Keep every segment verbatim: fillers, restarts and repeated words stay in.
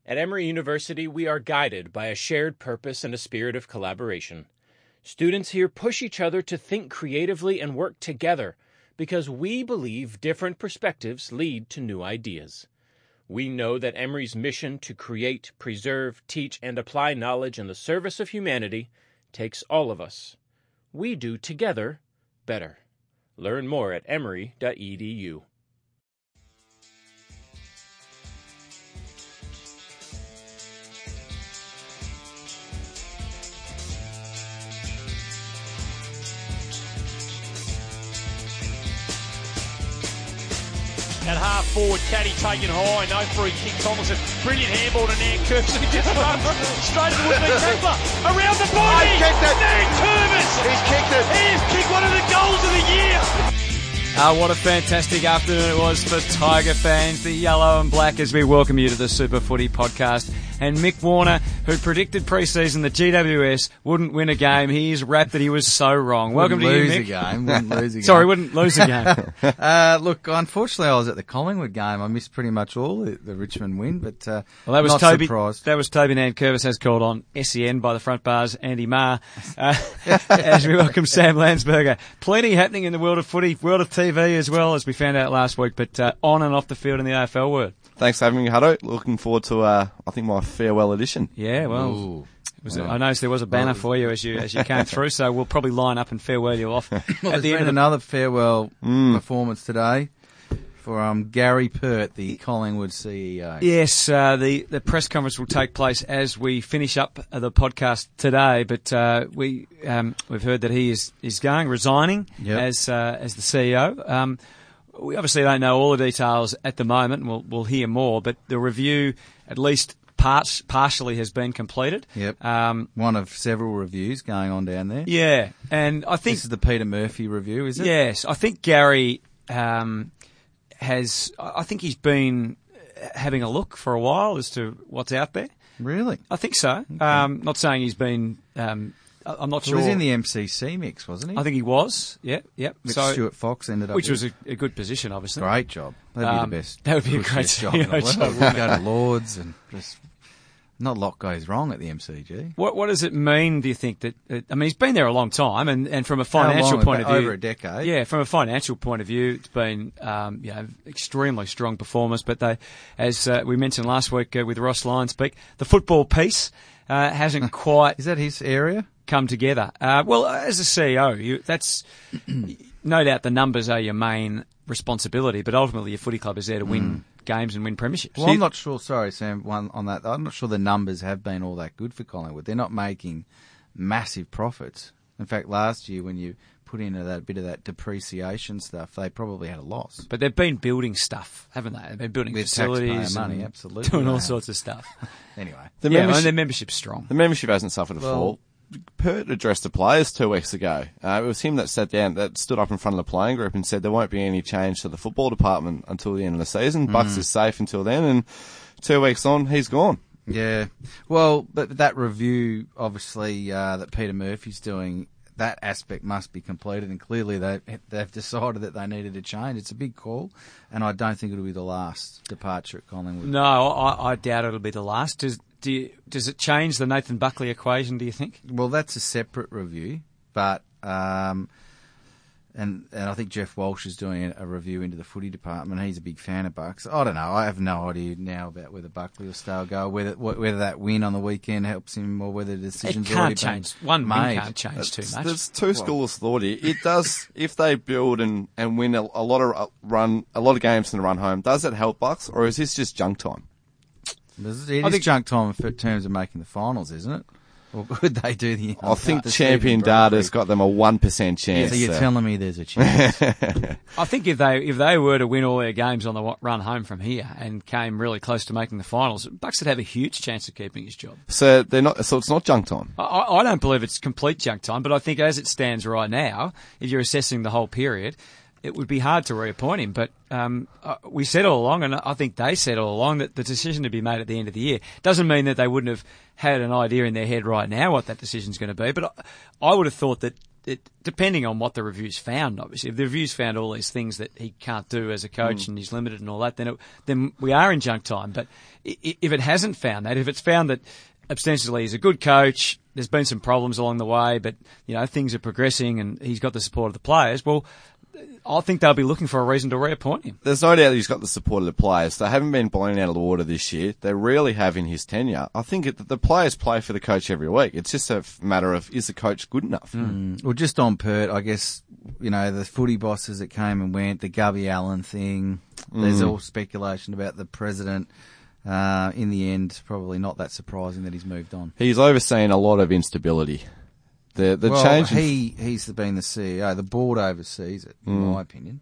At Emory University, we are guided by a shared purpose and a spirit of collaboration. Students here push each other to think creatively and work together because we believe different perspectives lead to new ideas. We know that Emory's mission to create, preserve, teach, and apply knowledge in the service of humanity takes all of us. We do together better. Learn more at emory dot e d u. At half forward, Caddy taken high, no free kick. Thomason, brilliant handball to Nan Curtis. He just runs straight to the would-be tackler. Around the body. He's kicked it. Nan Curtis. He's kicked it. He has kicked one of the goals of the year. Uh, what a fantastic afternoon it was for Tiger fans, the yellow and black, as we welcome you to the Super Footy podcast. And Mick Warner, who predicted pre-season that G W S wouldn't win a game, he's rapped that he was so wrong. Welcome wouldn't to you, lose Mick. A game. Wouldn't lose a game. Sorry, wouldn't lose a game. uh, look, unfortunately, I was at the Collingwood game. I missed pretty much all the, the Richmond win, but uh, well, that was not Toby, surprised. That was Toby Nankervis, as called on S E N by the front bars, Andy Marr, uh, as we welcome Sam Landsberger. Plenty happening in the world of footy, world of T V as well, as we found out last week, but uh, on and off the field in the A F L world. Thanks for having me, Hutto. Looking forward to, uh, I think, my farewell edition. Yeah, well, Ooh. it was a, I noticed there was a banner for you as you as you came through, so we'll probably line up and farewell you off. Well, at there's the end been of the, another farewell Mm. performance today for um, Gary Pert, the Collingwood C E O. Yes, uh, the the press conference will take place as we finish up the podcast today. But uh, we um, we've heard that he is is going resigning Yep. as uh, as the C E O. Um, we obviously don't know all the details at the moment, and we'll we'll hear more. But the review, at least parts partially, has been completed. Yep. Um, One of several reviews going on down there. yeah, and I think This is the Peter Murphy review, is it? yes, I think Gary um, has. I think he's been having a look for a while as to what's out there. Really? I think so. Um, not saying he's been. Um, I- I'm not He sure. was in the M C C mix, wasn't he? I think he was. Yeah, yeah. Which So, Stuart Fox ended up which with. was a, a good position, obviously. Great job. That'd Um, be the best. that would be a push great this C E O job. in the job, world. wouldn't We'll go to Lords and just not a lot goes wrong at the M C G. What What does it mean? Do you think that? that I mean, he's been there a long time, and, and from a How financial long? point of view, Over a decade. Yeah, from a financial point of view, it's been um, you know extremely strong performance. But they, as uh, we mentioned last week uh, with Ross Lyons speak, the football piece uh, hasn't quite Is that his area? come together. Uh, well, as a C E O, you, that's no doubt the numbers are your main responsibility, but ultimately your footy club is there to win games and win premierships. Well, I'm not sure. Sorry, Sam. One on that. I'm not sure the numbers have been all that good for Collingwood. They're not making massive profits. In fact, last year when you put in that bit of that depreciation stuff, they probably had a loss. But they've been building stuff, haven't they? They've been building With facilities, taxpayer money, and absolutely doing they all have. sorts of stuff. Anyway, The, yeah, membership, and their membership's strong. the membership hasn't suffered a Well- fall. Pert addressed the players two weeks ago. Uh, it was him that sat down, that stood up in front of the playing group and said there won't be any change to the football department until the end of the season. Mm. Bucks is safe until then, and two weeks on, he's gone. yeah. Well, but that review, obviously, uh, that Peter Murphy's doing, that aspect must be completed, and clearly they they've decided that they needed to change. It's a big call, and I don't think it'll be the last departure at Collingwood. No, I, I doubt it'll be the last. Does do you, does it change the Nathan Buckley equation? Do you think? Well, that's a separate review, but um, and and I think Jeff Walsh is doing a, a review into the footy department. He's a big fan of Bucks. I don't know. I have no idea now about whether Buckley will stay or go. Whether wh- whether that win on the weekend helps him, or whether the It decision's already can't been change. One win made. can't change too There's- much. There's two schools of thought here. It does, if they build and, and win a, a lot of uh, run, a lot of games in the run home, does it help Bucks, or is this just junk time? It is I think- junk time in terms of making the finals, isn't it? Or could they do the? I think the champion Stephen Bradley? data's got them a one percent chance. So you're there. telling me there's a chance? I think if they if they were to win all their games on the wa- run home from here and came really close to making the finals, Bucks would have a huge chance of keeping his job. So they're not. So it's not junk time. I, I don't believe it's complete junk time, but I think as it stands right now, if you're assessing the whole period, it would be hard to reappoint him. But um, uh, we said all along, and I think they said all along, that the decision to be made at the end of the year doesn't mean that they wouldn't have had an idea in their head right now what that decision's going to be. But I, I would have thought that it, depending on what the review's found, obviously, if the review's found all these things that he can't do as a coach mm. and he's limited and all that, then it, then we are in junk time. But if it hasn't found that, if it's found that ostensibly he's a good coach, there's been some problems along the way, but you know things are progressing and he's got the support of the players, well, I think they'll be looking for a reason to reappoint him. There's no doubt he's got the support of the players. They haven't been blown out of the water this year. They rarely have in his tenure. I think it, the players play for the coach every week. It's just a matter of, is the coach good enough? Mm. Well, just on Pert, I guess, you know, the footy bosses that came and went, the Gubby Allen thing, mm. there's all speculation about the president. Uh, in the end, probably not that surprising that he's moved on. He's overseen a lot of instability. The the well, change. he he's been the C E O. The board oversees it, in mm. my opinion.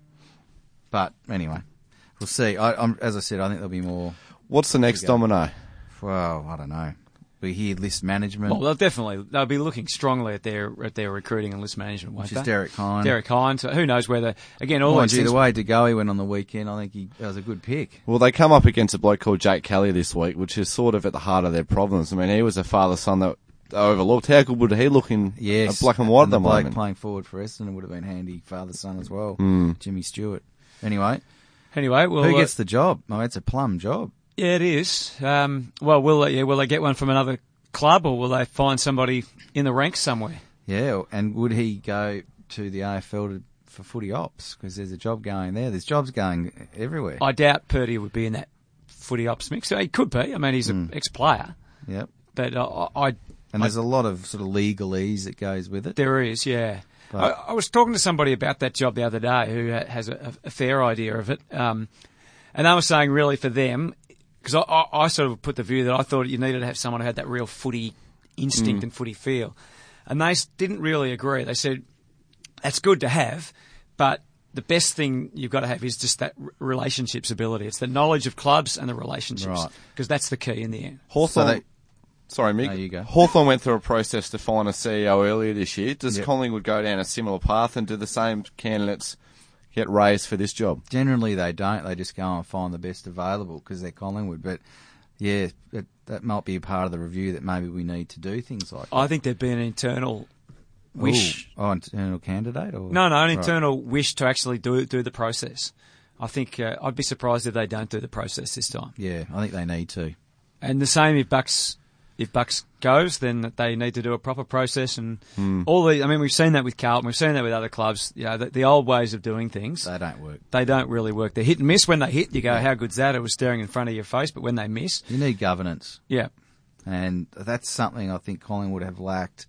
But anyway, we'll see. I, I'm, as I said, I think there'll be more. What's the next domino? Well, I don't know. We hear list management. Well, they'll definitely they'll be looking strongly at their at their recruiting and list management, won't Which they? is Derek Hine. Derek Hine. So who knows whether again all Mind those you, things. The way DeGoey went on the weekend, I think he that was a good pick. Well, they come up against a bloke called Jake Kelly this week, which is sort of at the heart of their problems. I mean, he was a father-son that overlooked. How good would he look in yes, a black and white and at the, the bloke moment? Playing forward for Essendon would have been handy father-son as well. Mm. Jimmy Stewart. Anyway, anyway, well, who gets uh, the job? Oh, it's a plum job. Yeah, it is. Um, well, will they, yeah, will they get one from another club, or will they find somebody in the ranks somewhere? Yeah, and would he go to the A F L to, for footy ops? Because there's a job going there. There's jobs going everywhere. I doubt Purdy would be in that footy ops mix. He could be. I mean, he's an mm. ex-player. Yep. But uh, I... And I, there's a lot of sort of legalese that goes with it. There is, yeah. I, I was talking to somebody about that job the other day who has a, a fair idea of it. Um, and I was saying really for them, because I, I, I sort of put the view that I thought you needed to have someone who had that real footy instinct mm. and footy feel. And they didn't really agree. They said, that's good to have, but the best thing you've got to have is just that r- relationships ability. It's the knowledge of clubs and the relationships. Right. Because that's the key in the end. Hawthorn, so they, sorry, Mick. No, you go. Hawthorn went through a process to find a C E O earlier this year. Does yep. Collingwood go down a similar path, and do the same candidates get raised for this job? Generally, they don't. They just go and find the best available because they're Collingwood. But, yeah, it, that might be a part of the review that maybe we need to do things like that. I think there'd be an internal wish. Ooh. Oh, internal candidate? Or? No, no, an right. internal wish to actually do do the process. I think uh, I'd be surprised if they don't do the process this time. Yeah, I think they need to. And the same if Bucks if Bucks goes, then they need to do a proper process and mm. all the. I mean, we've seen that with Carlton, we've seen that with other clubs. You know, the, the old ways of doing things. They don't work. They don't really work. They're hit and miss. When they hit, you go, yeah. how good's that? It was staring in front of your face. But when they miss, you need governance. Yeah, and that's something I think Collingwood have lacked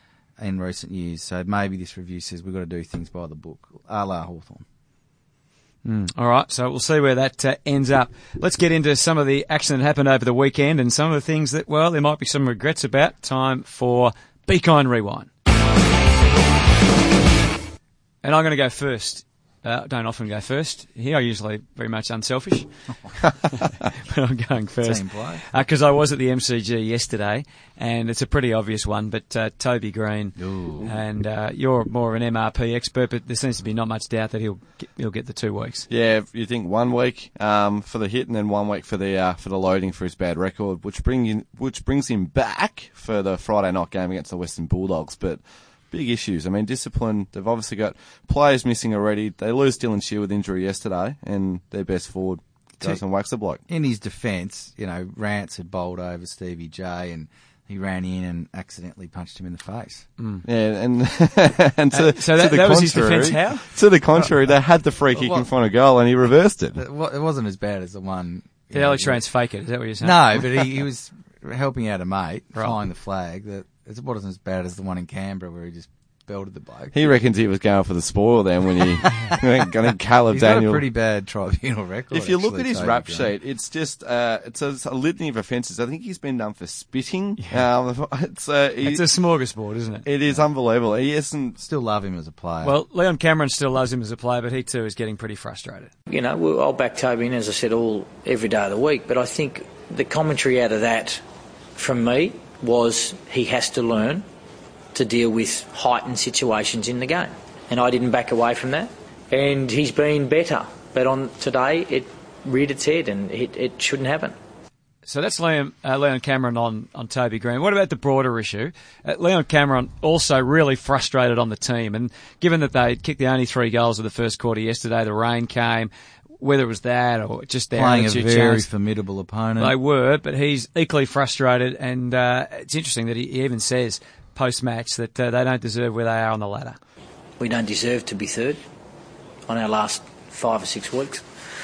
in recent years. So maybe this review says we've got to do things by the book, a la Hawthorn. Mm. All right, so we'll see where that uh, ends up. Let's get into some of the action that happened over the weekend and some of the things that, well, there might be some regrets about. Time for Be Kind Rewind. And I'm going to go first. Uh, I don't often go first. Here, I usually very much unselfish. But I'm going first. Team play. Because uh, I was at the M C G yesterday, and it's a pretty obvious one, but uh, Toby Green. Ooh. And uh, you're more of an M R P expert, but there seems to be not much doubt that he'll get, he'll get the two weeks. Yeah, you think one week um, for the hit and then one week for the uh, for the loading for his bad record, which bring in, which brings him back for the Friday night game against the Western Bulldogs, but big issues. I mean, discipline, they've obviously got players missing already. They lose Dylan Shield with injury yesterday, and their best forward goes and whacks the bloke. In his defence, you know, Rance had bowled over Stevie J, and he ran in and accidentally punched him in the face. Mm. Yeah, and and to, uh, so that, to the that was contrary, his defence, how? To the contrary, they had the free kick well, in front of goal, and he reversed it. It wasn't as bad as the one... Did Alex Rance fake it? Is that what you're saying? No, but he, he was helping out a mate, right. flying the flag. That it wasn't as bad as the one in Canberra where he just belted the bloke. He reckons he was going for the spoil then when he got in Caleb He's Daniel. got a pretty bad tribunal record. If you look actually, at his Toby rap Green. sheet, it's just uh, it's, a, it's a litany of offences. I think he's been done for spitting. Yeah. Um, it's, uh, he, It's a smorgasbord, isn't it? it is unbelievable. He hasn't. Still love him as a player. Well, Leon Cameron still loves him as a player, but he too is getting pretty frustrated. You know, well, I'll back Toby in, as I said, all every day of the week, but I think the commentary out of that from me was he has to learn to deal with heightened situations in the game. And I didn't back away from that. And he's been better. But on today, it reared its head and it, it shouldn't happen. So that's Leon, uh, Leon Cameron on, on Toby Green. What about the broader issue? Uh, Leon Cameron also really frustrated on the team, and given that they kicked the only three goals of the first quarter yesterday, the rain came, whether it was that or just their Playing a attitude very changed. formidable opponent. They were, but he's equally frustrated, and uh, it's interesting that he even says post-match that uh, they don't deserve where they are on the ladder. We don't deserve to be third on our last five or six weeks.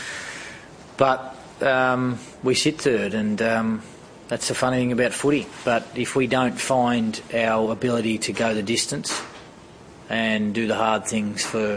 But um, we sit third, and um, that's the funny thing about footy. But if we don't find our ability to go the distance and do the hard things for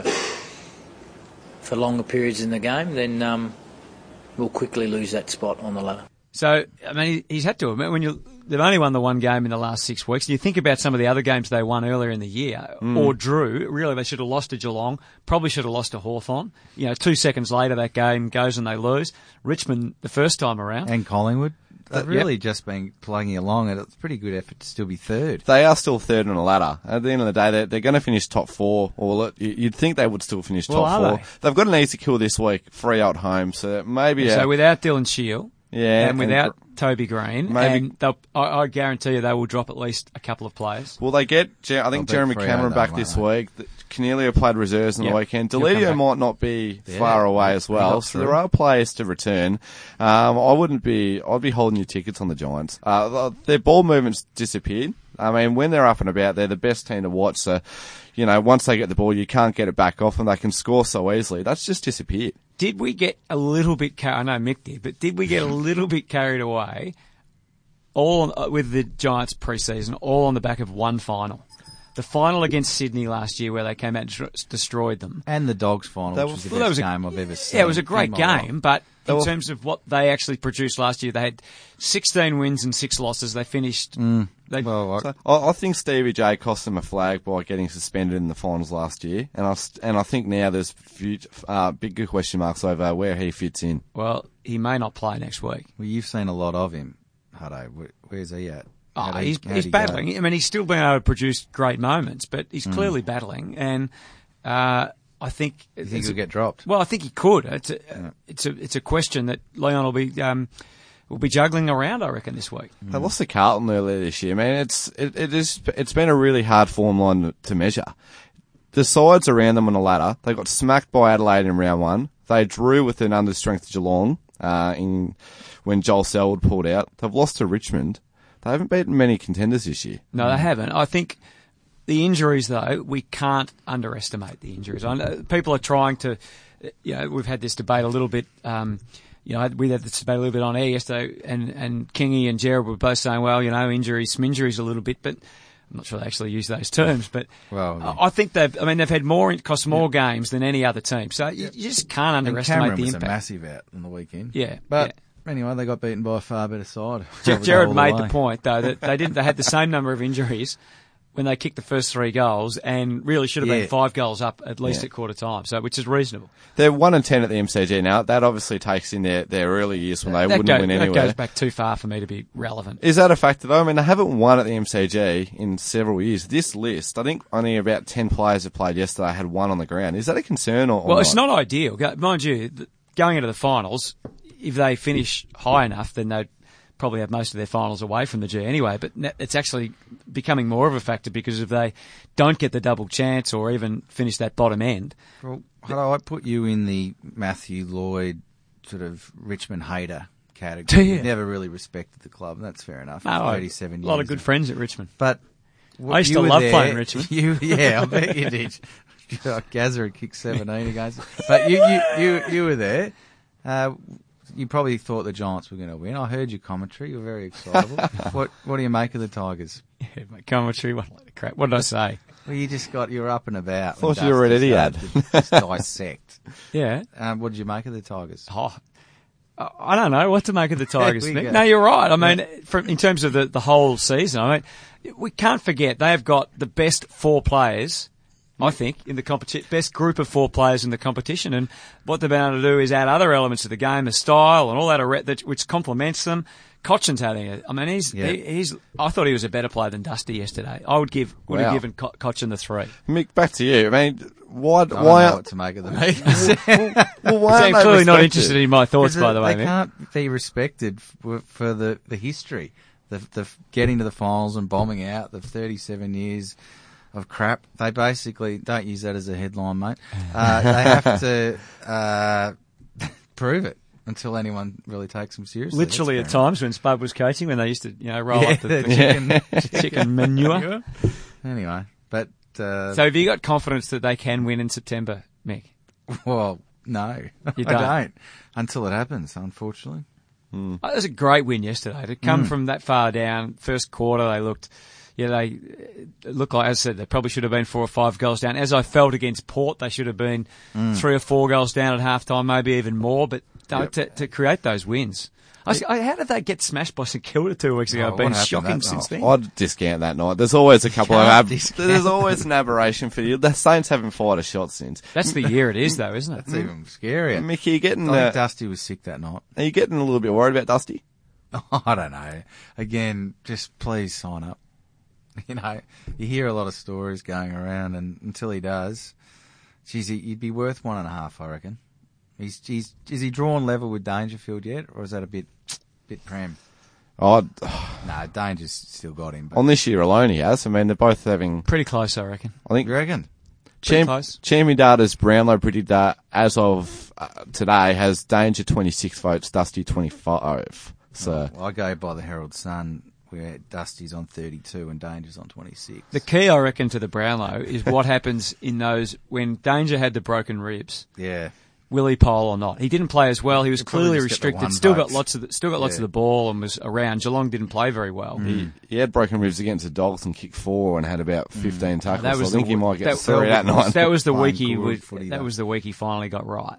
for longer periods in the game, then um, we'll quickly lose that spot on the ladder. So, I mean, he's had to admit, when you they've only won the one game in the last six weeks, and you think about some of the other games they won earlier in the year, mm. or drew, really they should have lost to Geelong, probably should have lost to Hawthorn. You know, two seconds later that game goes and they lose. Richmond, the first time around. And Collingwood. They've But, really yep. just been plugging along, and it's a pretty good effort to still be third. They are still third on the ladder. At the end of the day, they're, they're going to finish top four. Or you'd think they would still finish Well, top are four. they? They've got an easy kill this week, free at home, so maybe. So a, without Dylan Shield, yeah, and without Toby Green, maybe- and they'll, I, I guarantee you they will drop at least a couple of players. Will they get? Jer- I think They'll Jeremy beat Freo Cameron though, back won't this they? week. Cornelio played reserves on Yep. the weekend. He'll come Deledio back. might not be Yeah, far away as he well, helps so them. there are players to return. Um, I wouldn't be. I'd be holding your tickets on the Giants. Uh, their ball movements disappeared. I mean, when they're up and about, they're the best team to watch. So, you know, once they get the ball, you can't get it back off, and they can score so easily. That's just disappeared. Did we get a little bit? Car- I know Mick did, but did we get a little bit carried away? All on, with the Giants pre-season, all on the back of one final. The final against Sydney last year where they came out and dr- destroyed them. And the Dogs final, That which was- was the Well, that best was a- game I've ever seen. Yeah, it was a great in my life. game, but in were- terms of what they actually produced last year, they had sixteen wins and six losses. They finished... Mm. They, Well, I- So I, I think Stevie J cost them a flag by getting suspended in the finals last year, and I st- and I think now there's few, uh, big question marks over where he fits in. well, he may not play next week. well, you've seen a lot of him, Hutto. Where, where's he at? Oh, How'd he- he's how'd he's he go? battling. I mean, he's still been able to produce great moments, but Mm. he's clearly battling. And uh, I think... You think it's he'll a- get dropped? Well, I think he could. It's a, it's a, it's a question that Leon will be um, will be juggling around, I reckon, this week. They lost to Carlton earlier this year. Man, it's it, it is it's been a really hard form line to measure. The sides around them on the ladder, they got smacked by Adelaide in round one. They drew with an understrength Geelong uh, in when Joel Selwood pulled out. They've lost to Richmond. They haven't beaten many contenders this year. No, they haven't. I think the injuries, though, we can't underestimate the injuries. I know people are trying to, you know, we've had this debate a little bit. Um, you know, we had this debate a little bit on air yesterday, and and Kingy and Gerald were both saying, well, you know, injuries, some injuries a little bit, but I'm not sure they actually use those terms. But Well, yeah. I I think they've. I mean, they've had more cost more games than any other team, so you, you just can't And underestimate Cameron the was impact. a massive out on the weekend. Yeah, But yeah. anyway, they got beaten by a far better side. Jer- All Jared the made way. the point, though, that they didn't. They had the same number of injuries when they kicked the first three goals, and really should have Yeah. been five goals up at least Yeah. at quarter time. So, which is reasonable. They're one and ten at the M C G now. That obviously takes in their, their early years when they that, wouldn't go- win that anywhere. goes back too far for me to be relevant. Is that a factor though? I mean, they haven't won at the M C G in several years. This list, I think only about ten players that played yesterday had one on the ground. Is that a concern or, or Well, it's not ideal, Go- mind you. th- Going into the finals, if they finish high enough, then they'd probably have most of their finals away from the G anyway. But ne- it's actually becoming more of a factor because if they don't get the double chance or even finish that bottom end, Well, Hutto, I put you in the Matthew Lloyd sort of Richmond hater Do category. you? You never really respected the club, and that's fair enough. no, I- thirty-seven a lot of years. good friends at Richmond. But I used you to were love there, playing Richmond. You, yeah, I bet you did. Gazza had kicked seventeen against it. But you, you, you, you were there. Uh, you probably thought the Giants were going to win. I heard your commentary. You're very excitable. what What do you make of the Tigers? Yeah, my commentary, what, crap. What did I say? Well, you just got, you were up and about. Thought when you were an Dusty idiot. started to just dissect. Yeah. Um, what did you make of the Tigers? Oh, I I don't know what to make of the Tigers. we Nick. go. No, you're right. I mean, from, in terms of the, the whole season, I mean, we can't forget they have got the best four players, I think, in the competition, best group of four players in the competition. And what they've been able to do is add other elements to the game, the style and all that, are- that which complements them. Cochin's having it. I mean, he's, Yeah. he, he's, I thought he was a better player than Dusty yesterday. I would give, would have Wow. given Co- Cochin the three. Mick, back to you. I mean, why? I don't why? know what to make of the meetings. well, why So aren't they clearly not respected? interested in my thoughts, Because by the way, they Mick. can't be respected for, for the, the history, the, the getting to the finals and bombing out, the thirty-seven years of crap. They basically, don't use that as a headline, mate. Uh, they have to uh, prove it until anyone really takes them seriously. Literally at That's fair times when Spud was coaching, when they used to, you know, roll enough. up the, Yeah, the the chicken. chicken manure. Anyway, but uh, So have you got confidence that they can win in September, Mick? well, no, You I don't? don't until it happens. Unfortunately. Oh, that was a great win yesterday. To come Mm. from that far down, first quarter, they looked, yeah, they it looked like, as I said, they probably should have been four or five goals down. As I felt against Port, they should have been Mm. three or four goals down at halftime, maybe even more. But no, Yep. to, to create those wins, I, s- I- how did they get smashed by St Kilda two weeks ago? Oh, I've been what happened shocking that since night? then. I'd discount that night. There's always a couple of Can't ab- discount. there's always an aberration for you. The Saints haven't fired a shot since. That's the year it is, though, isn't it? That's even scarier. Mickey, you getting I think uh, Dusty was sick that night. are you getting a little bit worried about Dusty? I don't know. Again, just please sign up. You know, you hear a lot of stories going around, and until he does, geez, he- he'd be worth one and a half, I reckon. He's, he's, is he drawn level with Dangerfield yet, or is that a bit, bit prem? Oh, No, Danger's still got him. But on this year alone, he has. I mean, they're both having. Pretty close, I reckon. I think you reckon? Pretty Cham- close. Champion Data's Brownlow predictor, as of uh, today, has Danger twenty-six votes, Dusty twenty-five. So Well, I go by the Herald Sun, where Dusty's on thirty-two and Danger's on twenty-six. The key, I reckon, to the Brownlow is what happens in those when Danger had the broken ribs. Yeah. Will he pole or not? He didn't play as well. He was He'll probably clearly just get the restricted. one Still got vote. lots of the, still got lots Yeah. of the ball and was around. Geelong didn't play very well. he, he had broken ribs against the Dogs and kicked four and had about fifteen tackles. That was so I think the he w- might get that- three that night. That was the Playing week he good would, footy, that though. was the week he finally got right.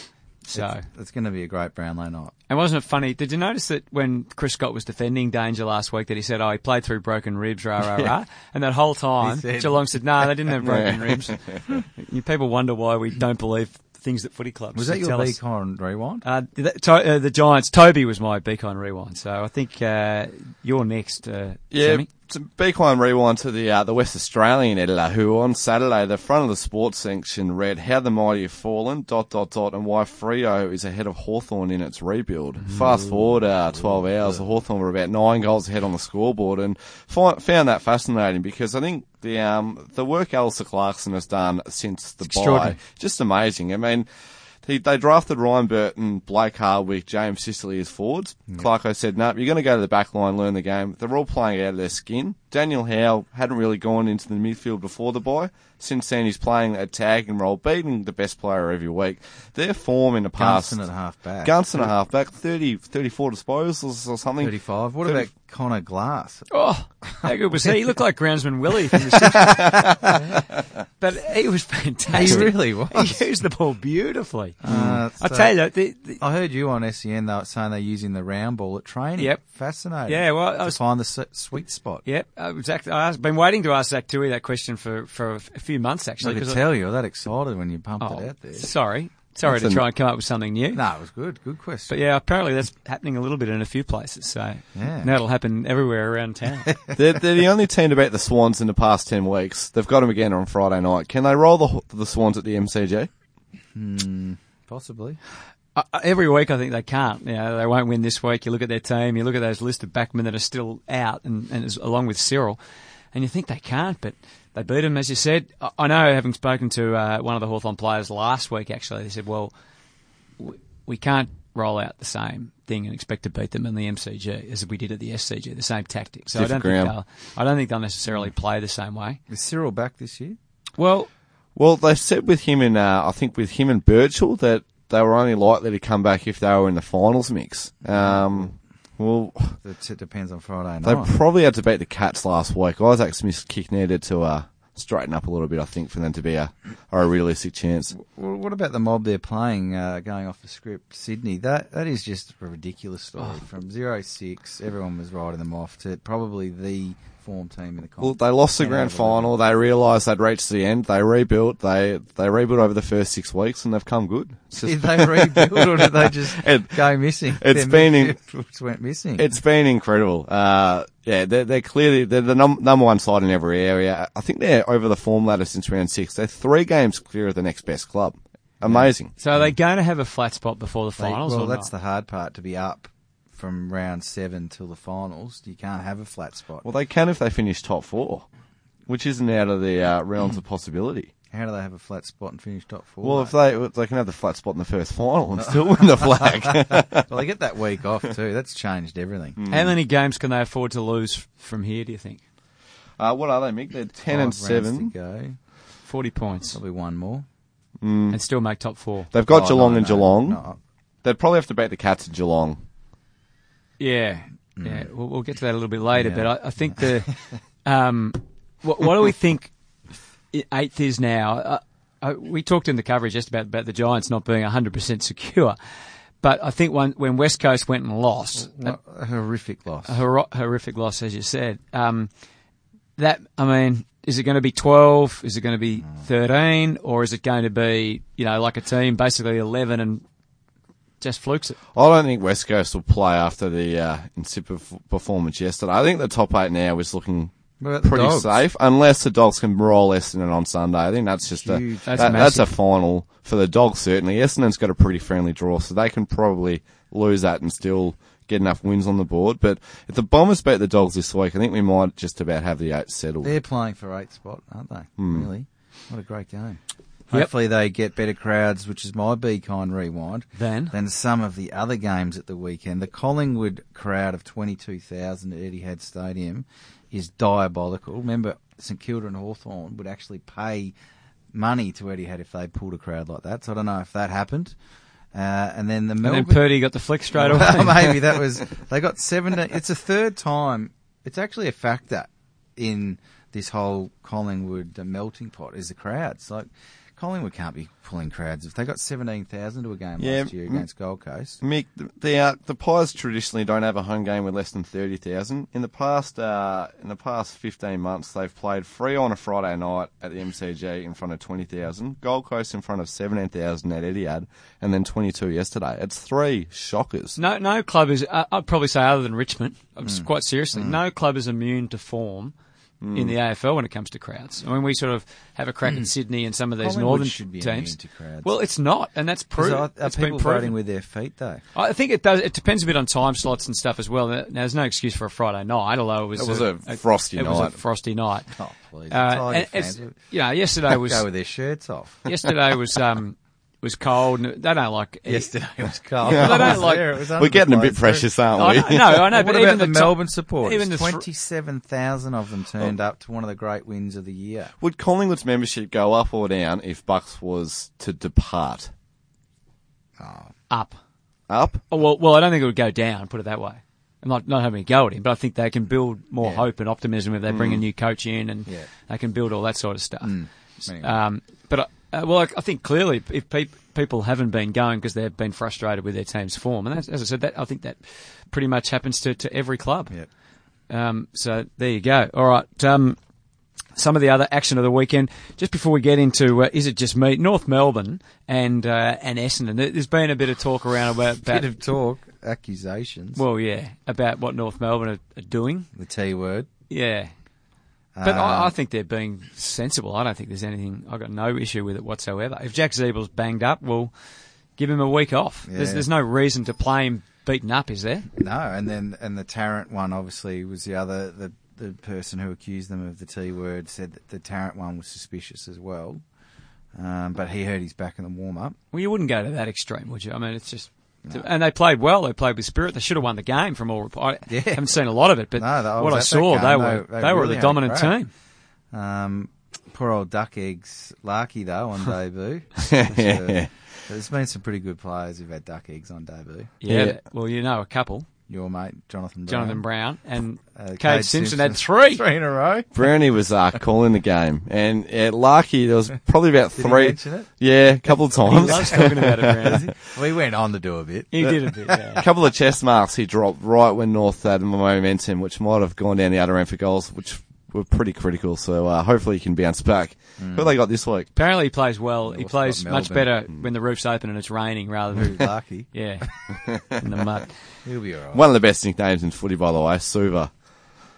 So, It's going to be a great Brownlow night. and wasn't it funny? Did you notice that when Chris Scott was defending Danger last week that he said, "Oh, he played through broken ribs, rah rah rah," and that whole time He said- Geelong said, "No, they didn't have broken ribs." You people wonder why we don't believe things that footy clubs Was that your tell us. Beacon rewind? Uh, the, to, uh, the Giants. Toby was my Beacon rewind, so I think uh, you're next. Uh, Yeah, Sammy. some Beacon rewind to the uh, the West Australian editor, who on Saturday the front of the sports section read how the mighty have fallen, dot dot dot, and why Freo is ahead of Hawthorn in its rebuild. Fast forward uh, twelve hours, the Hawthorn were about nine goals ahead on the scoreboard, and fi- found that fascinating because I think the um the work Alistair Clarkson has done since the bye, Extraordinary. just amazing. I mean. He, they drafted Ryan Burton, Blake Hardwick, James Sicily as forwards. Clarko said, no, you're going to go to the back line, learn the game. They're all playing out of their skin. Daniel Howe hadn't really gone into the midfield before the bye. Since then, he's playing a tagging role, beating the best player every week. Their form in the past... Gunston at half back. Gunston at half back, thirty, thirty-four disposals or something. thirty-five. What thirty about Connor Glass? Oh, how good was he? He looked like Groundsman Willie from the Simpsons. But he was fantastic. He really was. He used the ball beautifully. Uh, I so- tell you, the, the, I heard you on S E N though saying they're using the round ball at training. Yep. Fascinating. Yeah, well, I to was- find the s- sweet spot. yep, uh, exactly. I've been waiting to ask Zach Tui that question for, for a few months actually. I could 'cause tell you, I was that excited when you pumped oh, it out there. sorry, sorry That's to an- try and come up with something new. No, it was good. Good question. But yeah, apparently that's happening a little bit in a few places. So Yeah. now it'll happen everywhere around town. they're, they're the only team to beat the Swans in the past ten weeks. They've got them again on Friday night. Can they roll the the Swans at the M C G? Possibly. Uh, every week I think they can't. You know, they won't win this week. You look at their team, you look at those list of backmen that are still out, and, and as, along with Cyril, and you think they can't, but they beat them, as you said. I, I know, having spoken to uh, one of the Hawthorn players last week, actually, they said, well, we, we can't roll out the same thing and expect to beat them in the M C G as we did at the S C G, the same tactics. So I don't, Different think ground. they'll, I don't think they'll necessarily play the same way. Is Cyril back this year? Well, Well, they said with him and uh, I think with him and Birchall that they were only likely to come back if they were in the finals mix. Um, well, It depends on Friday they night. probably had to beat the Cats last week. Isaac Smith's kick needed to uh, straighten up a little bit, I think, for them to be a, a realistic chance. Well, what about the mob they're playing, uh, going off the script, Sydney? That That is just a ridiculous story. Oh. From zero six, everyone was writing them off, to probably the form team in the Well, comp. they lost the ten grand out of eleven. final. They realised they'd reached the end. They rebuilt. They they rebuilt over the first six weeks, and they've come good. It's Did just- they rebuild or did they just It- go missing? it's Their been in- midfield just went missing. It's been incredible. Uh, yeah, they're, they're clearly they're the num- number one side in every area. I think they're over the form ladder since round six. They're three games clear of the next best club Amazing. So are they going to have a flat spot before the They- finals? well, or that's not? the hard part, to be up from round seven till the finals. You can't have a flat spot. Well, they can if they finish top four, which isn't out of the uh, realms of possibility. How do they have a flat spot and finish top four? Well, if they they can have the flat spot in the first final and still win the flag. well, they get that week off too. That's changed everything. How many games can they afford to lose from here, do you think? uh, what are they, Mick? They're ten Five and rounds seven. to go. forty points. Probably one more. And still make top four. They've got Oh, Geelong no, and no, Geelong. no. They'd probably have to beat the Cats at Geelong. Yeah. Yeah. We'll, we'll get to that a little bit later, Yeah. but I, I think the. um, what, what do we think eighth is now? Uh, uh, we talked in the coverage just about, about the Giants not being one hundred percent secure. But I think when, when West Coast went and lost, What a horrific loss. a hor- horrific loss, as you said. Um, that, I mean, is it going to be twelve? Is it going to be thirteen? Or is it going to be, you know, like a team, basically eleven and just flukes it? I don't think West Coast will play after the uh, insipid f- performance yesterday. I think the top eight now is looking What about the pretty Dogs? safe, unless the Dogs can roll Essendon on Sunday. I think that's just a Huge. That's that- that's a massive. final for the Dogs, certainly. Essendon's got a pretty friendly draw, so they can probably lose that and still get enough wins on the board. But if the Bombers beat the Dogs this week, I think we might just about have the eight settled. They're playing for eighth spot, aren't they? Hmm. Really? What a great game. Yep. Hopefully they get better crowds, which is my Be Kind rewind, Then? than some of the other games at the weekend. The Collingwood crowd of twenty-two thousand at Etihad Stadium is diabolical. Remember, St Kilda and Hawthorn would actually pay money to Etihad if they pulled a crowd like that. So I don't know if that happened. Uh, and then the And Melbourne... then Purdy got the flick straight away. Well, maybe that was they got seventeen. It's a third time. It's actually a factor in this whole Collingwood uh, melting pot is the crowds. Like Collingwood can't be pulling crowds if they got seventeen thousand to a game Yeah, last year mm. against Gold Coast. Mick, the the, uh, the Pies traditionally don't have a home game with less than thirty thousand. In the past, uh, in the past fifteen months, they've played free on a Friday night at the M C G in front of twenty thousand, Gold Coast in front of seventeen thousand at Etihad, and then twenty-two yesterday. It's three shockers. No, no club is. Uh, I'd probably say other than Richmond. I'm Hmm. s- quite seriously, no club is immune to form in the A F L when it comes to crowds. I mean, we sort of have a crack in Sydney and some of these Collingwood northern should be teams. immune to crowds. Well, it's not, and that's Because proven. are, are It's been people proven. voting with their feet though? I think it does. It depends a bit on time slots and stuff as well. Now, there's no excuse for a Friday night, although it was, It was a frosty it was night. a frosty night. Oh please, Uh, Tiger and fans it's, you know, yesterday was go with their shirts off. yesterday was um was cold. And they don't like Yesterday was cold. Yeah. They don't I was like- there. It was under We're the getting a bit clothes. precious, aren't I we? know, no, I know. What but about even the, top- Melbourne supporters? even the thr- twenty-seven thousand of them turned up to one of the great wins of the year. Would Collingwood's membership go up or down if Bucks was to depart? up. Up? Oh, well, well, I don't think it would go down. Put it that way. I'm not not having a go at him, but I think they can build more Yeah. hope and optimism if they bring a new coach in, and Yeah. they can build all that sort of stuff. Anyway. Um, but uh, well, I, I think clearly if peop people haven't been going because they've been frustrated with their team's form, and that's, as I said, that I think that pretty much happens to, to every club. Yep. Um, so there you go. All right. Um, some of the other action of the weekend. Just before we get into, uh, is it just me? North Melbourne and uh, and Essendon. There- There's been a bit of talk around about, about Bit of talk, accusations. well, yeah, about what North Melbourne are, are doing. the T word. Yeah. But I, Um, I think they're being sensible. I don't think there's anything. I've got no issue with it whatsoever. If Jack Zeebel's banged up, well, give him a week off. There's, Yeah. there's no reason to play him beaten up, is there? No, and then and the Tarrant one obviously was the other. The the person who accused them of the T word said that the Tarrant one was suspicious as well. Um, but he hurt his back in the warm up. Well, you wouldn't go to that extreme, would you? I mean, it's just. And they played well. They played with spirit. They should have won the game from all reports. I Yeah. haven't seen a lot of it, but No, I what I was at that saw, game. they They- were they they were really the had a dominant crack. team. Um, poor old Duck Eggs, Larky though on debut. So, there's been some pretty good players who've had Duck Eggs on debut. Yeah. Yeah. Well, you know, a couple. Your mate Jonathan Brown. Jonathan Brown and Uh, Cade Simpson had three. three in a row. Brownie was uh, calling the game, and at Larky there was probably about Did he three. mention it? Yeah, a couple of He times. loves talking about it, Brown. We went on to do a bit. He did a bit, yeah. A couple of chest marks he dropped right when North had momentum, which might have gone down the other end for goals, which were pretty critical. So uh, hopefully he can bounce back. Mm. Who they got this week? Apparently he plays well. He North plays got much Melbourne. better when the roof's open and it's raining rather Very than, lucky. yeah, in the mud. He'll be alright. One of the best nicknames in footy, by the way, Suva.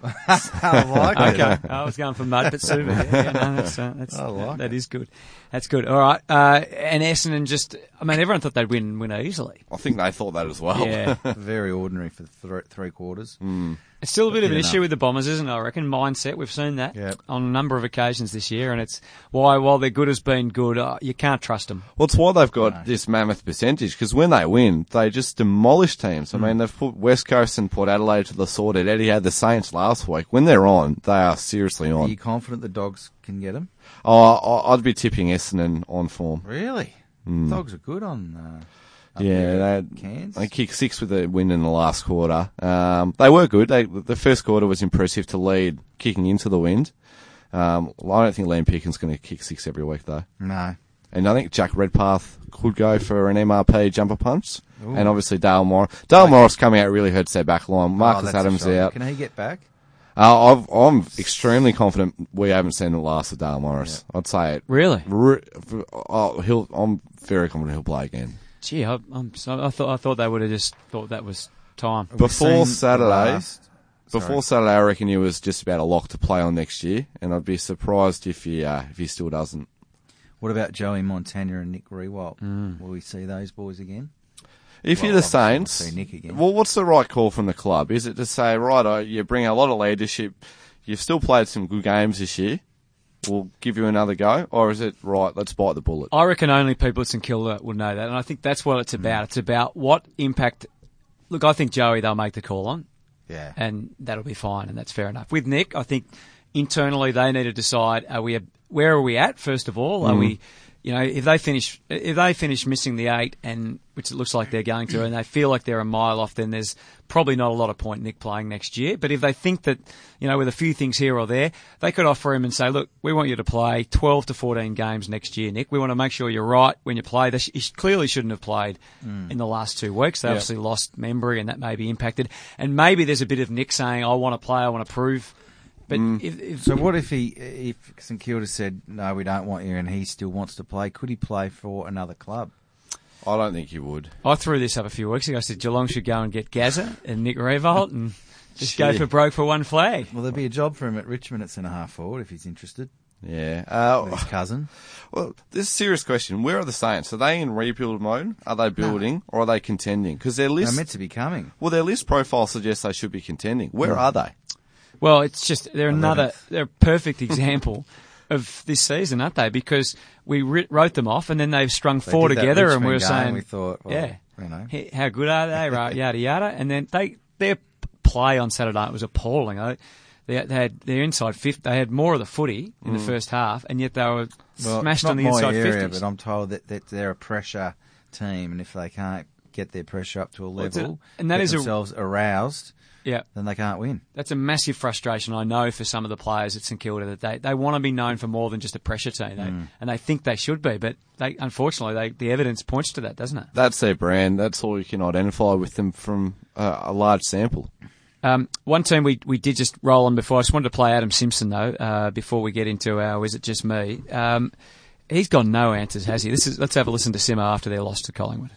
I like it. Okay, I was going for mud, but Suva. Yeah, yeah, no, that's, uh, that's, I like that it. is good. That's good. All right. Uh, and Essendon just, I mean, everyone thought they'd win win easily. I think they thought that as well. Yeah. Very ordinary for th- three quarters. It's still a bit of an Good issue enough. with the Bombers, isn't it? I reckon mindset. We've seen that Yep. on a number of occasions this year, and it's why, while their good has been good, uh, you can't trust them. Well, it's why they've got this mammoth percentage, because when they win, they just demolish teams. I mean, they've put West Coast and Port Adelaide to the sorted. Eddie had the Saints last week. When they're on, they are seriously Are on. you confident the Dogs can get them? Oh, I- I'd be tipping Essendon on form. Really? Dogs are good on. Uh, up Yeah, there they, at Cairns. they kicked six with a win in the last quarter. Um, they were good. They, the first quarter was impressive to lead, kicking into the wind. Um, I don't think Liam Picken's going to kick six every week, though. No. And I think Jack Redpath could go for an M R P jumper punch. Ooh. And obviously Dale Morris. Dale Morris coming out really hurts their back line. Oh, Marcus that's a Adams shocker. out. Can he get back? Uh, I've, I'm extremely confident we haven't seen the last of Dale Morris. I'd say it. Really? Re- oh, he'll, I'm very confident he'll play again. Gee, I, I'm so, I thought I thought they would have just thought that was time. Have we Before seen the Saturday, last- Before Saturday, I reckon he was just about a lock to play on next year, and I'd be surprised if he uh, if he still doesn't. What about Joey Montana and Nick Rewalt? Will we see those boys again? If Well, you're the obviously we'll Saints, see Nick again. well, what's the right call from the club? Is it to say, right, you bring a lot of leadership, you've still played some good games this year, we'll give you another go, or is it right? Let's bite the bullet. I reckon only people at St Kilda will know that, and I think that's what it's about. It's about what impact. Look, I think Joey they'll make the call on, Yeah. and that'll be fine, and that's fair enough. With Nick, I think internally they need to decide: are we where are we at? First of all, are we, you know, if they finish if they finish missing the eight, and which it looks like they're going to, and they feel like they're a mile off, then there's probably not a lot of point Nick playing next year. But if they think that, you know, with a few things here or there, they could offer him and say, look, we want you to play twelve to fourteen games next year, Nick. We want to make sure you're right when you play. They sh- he clearly shouldn't have played in the last two weeks. They Yeah. obviously lost memory, and that may be impacted. And maybe there's a bit of Nick saying, I want to play, I want to prove. But if, if So what if he, if St Kilda said, no, we don't want you, and he still wants to play, could he play for another club? I don't think you would. I threw this up a few weeks ago. I said Geelong should go and get Gazza and Nick Revolt and just go Gee. for broke for one flag. Well, there'd be a job for him at Richmond at centre half forward if he's interested. Yeah. With Uh, his cousin. well, this is a serious question. Where are the Saints? Are they in rebuild mode? Are they building, or are they contending? Because their They're list, meant to be coming. well, their list profile suggests they should be contending. Where are they? Well, it's just they're another eleventh. they're a perfect example of this season, aren't they? Because we ri wrote them off, and then they've strung They four did that together, and we were Richmond game, saying, we thought, well, yeah, you know. H- how good are they? Right, yada yada. And then they their play on Saturday night was appalling. I, they, they had their inside fifty. They had more of the footy in the first half, and yet they were Well, smashed it's on the not my inside area, fifties. but I'm told that, that they're a pressure team, and if they can't get their pressure up to a Well, it's a- level, and that get is a- themselves aroused, Yeah. then they can't win. That's a massive frustration, I know, for some of the players at St Kilda, that they, they want to be known for more than just a pressure team, they, and they think they should be, but they unfortunately they, the evidence points to that, doesn't it? That's their brand. That's all you can identify with them from uh, a large sample. Um, one team we, we did just roll on before. I just wanted to play Adam Simpson, though, uh, before we get into our Is It Just Me? Um, he's got no answers, has he? This is, let's have a listen to Simo after their loss to Collingwood.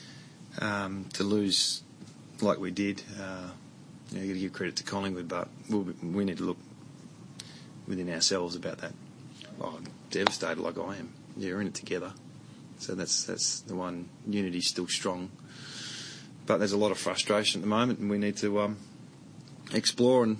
Um, to lose like we did, uh, you know, you've got to give credit to Collingwood, but we'll, we need to look within ourselves about that. Oh, I'm devastated like I am. Yeah, we're in it together. So that's that's the one. Unity's still strong. But there's a lot of frustration at the moment, and we need to um, explore and,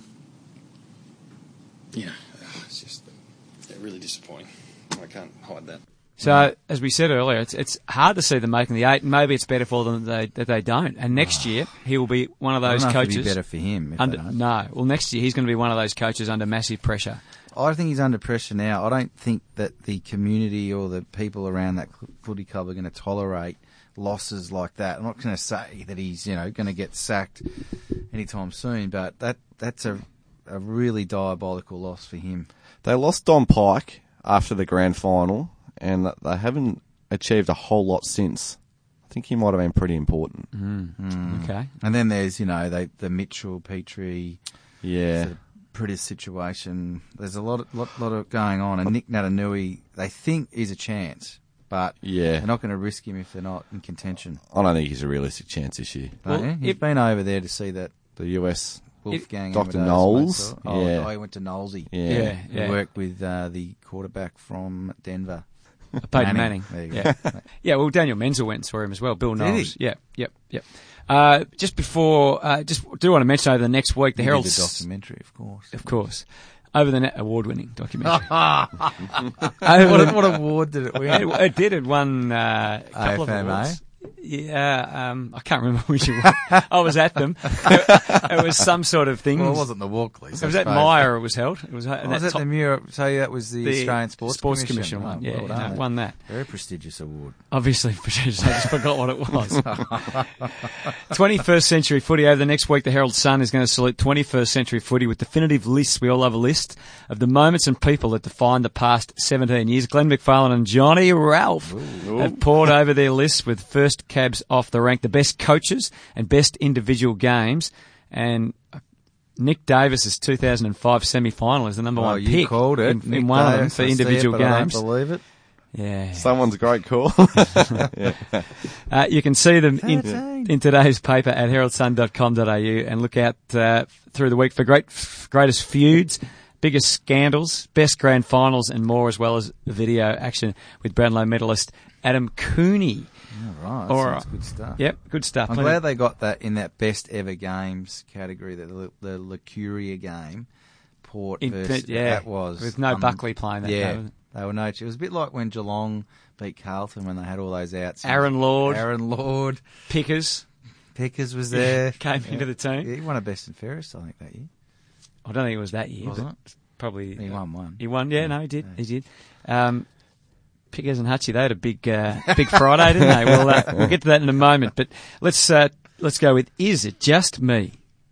you know, it's just yeah, really disappointing. I can't hide that. So, as we said earlier, it's it's hard to see them making the eight, and maybe it's better for them that they, that they don't. And next year, he will be one of I don't those know if coaches. it'd be better for him if under, they don't. no, well, next year he's going to be one of those coaches under massive pressure. I think he's under pressure now. I don't think that the community or the people around that cl- footy club are going to tolerate losses like that. I'm not going to say that he's, you know, going to get sacked anytime soon, but that that's a a really diabolical loss for him. They lost Don Pike after the grand final, and they haven't achieved a whole lot since. I think he might have been pretty important. Okay. And then there's, you know, they, the Mitchell, Petrie, Yeah. sort of Pritis situation. There's a lot, of, lot, lot of going on, and Nick Natanui, they think is a chance, but Yeah. they're not going to risk him if they're not in contention. I don't think he's a realistic chance this year. Don't Well, you? You've if- been over there to see that. The U S Wolfgang Doctor Amadeus Knowles, Mozart. Oh, yeah. I went to Knowlesy. Yeah. Yeah, He yeah. worked with uh, the quarterback from Denver. Peyton Manning. There you go. Yeah. yeah, well, Daniel Menzel went and saw him as well. Bill Did Knowles. he? Yeah, yep, yep. Uh, just before, uh, just do want to mention over the next week, the He did Herald. the documentary, of course. Of course. Over the net, award-winning documentary. what, Over the- what award did it win? it, it did. It won uh, a couple A F M A? of awards. Yeah, um, I can't remember which it was. I was at them. It, it was some sort of thing. Well, it wasn't the Walkleys. It was at Myer. It was held. It was. Oh, and was that that top- the Muir? So that was the, the Australian Sports, Sports Commission, Commission one. Oh, Yeah, well no, done. it won that. Very prestigious award. Obviously, producers. I just forgot what it was. twenty-first century footy. Over the next week, the Herald Sun is going to salute twenty-first century footy with definitive lists. We all love a list of the moments and people that define the past seventeen years. Glenn McFarlane and Johnny Ralph Ooh. have poured over their lists with first cabs off the rank, the best coaches and best individual games. And Nick Davis's two thousand five semi-final is the number Oh, one you pick called it. in, Nick in one of them Davis, for I see it, individual but I games. don't believe it. Yeah. Someone's a great call. Uh, you can see them in, Thirteen. in today's paper at herald sun dot com dot a u and look out uh, through the week for great, greatest feuds, biggest scandals, best grand finals and more, as well as video action with Brownlow medalist Adam Cooney. All right, All that's right. good stuff. Yep, good stuff. I'm Plenty- glad they got that in that best ever games category, that the, the Licuria game, Port In- versus yeah, that was with no um, Buckley playing that Yeah, game. they were no. It was a bit like when Geelong beat Carlton when they had all those outs. Aaron Lord. Aaron Lord, Pickers Pickers was there. came into the team. Yeah, he won a best and fairest, I think, that year. I don't think it was that year. Wasn't but Probably He won one. He won. Yeah, no, he did. He did. Um, Pickers and Hutchie, they had a big, uh, big Friday, didn't they? We'll, uh, we'll get to that in a moment. But let's uh, let's go with Is It Just Me?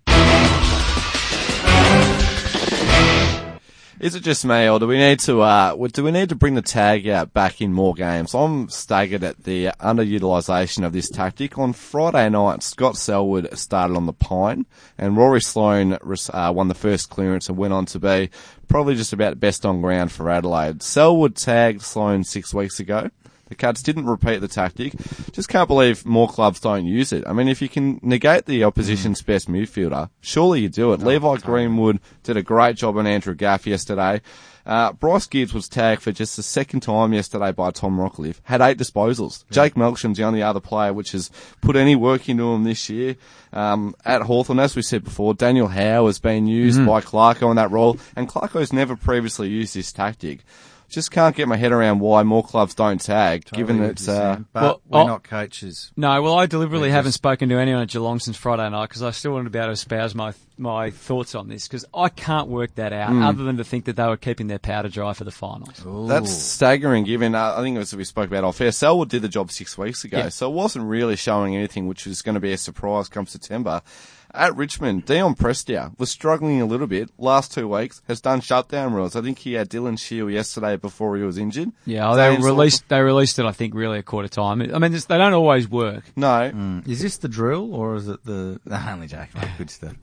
Is it just me, or do we need to uh, do we need to bring the tag out back in more games? I'm staggered at the underutilisation of this tactic. On Friday night, Scott Selwood started on the Pine, and Rory Sloane uh, won the first clearance and went on to be probably just about best on ground for Adelaide. Selwood tagged Sloane six weeks ago. The Cats didn't repeat the tactic. Just can't believe more clubs don't use it. I mean, if you can negate the opposition's mm. best midfielder, surely you do it. Oh, Levi Greenwood did a great job on Andrew Gaff yesterday. Uh, Bryce Gibbs was tagged for just the second time yesterday by Tom Rockcliffe. Had eight disposals. Yeah. Jake Melksham's the only other player which has put any work into him this year. Um, at Hawthorn, as we said before, Daniel Howe has been used mm. by Clarko in that role, and Clarko's never previously used this tactic. Just can't get my head around why more clubs don't tag, Totally given that it's... Uh, but well, we're oh, not coaches. No, well, I deliberately We're haven't just- spoken to anyone at Geelong since Friday night because I still wanted to be able to espouse my my thoughts on this because I can't work that out Mm. other than to think that they were keeping their powder dry for the finals. Ooh. That's staggering, given, uh, I think it was we spoke about off air. Selwood did the job six weeks ago, Yeah. so it wasn't really showing anything which was going to be a surprise come September. At Richmond, Dion Prestia was struggling a little bit last two weeks, has done shutdown rules. I think he had Dylan Shield yesterday before he was injured. Yeah, oh, they James released they released it, I think, really a quarter time. I mean, it's- they don't always work. No. Mm. Is this the drill or is it the? No, only joking. Mate. Good stuff.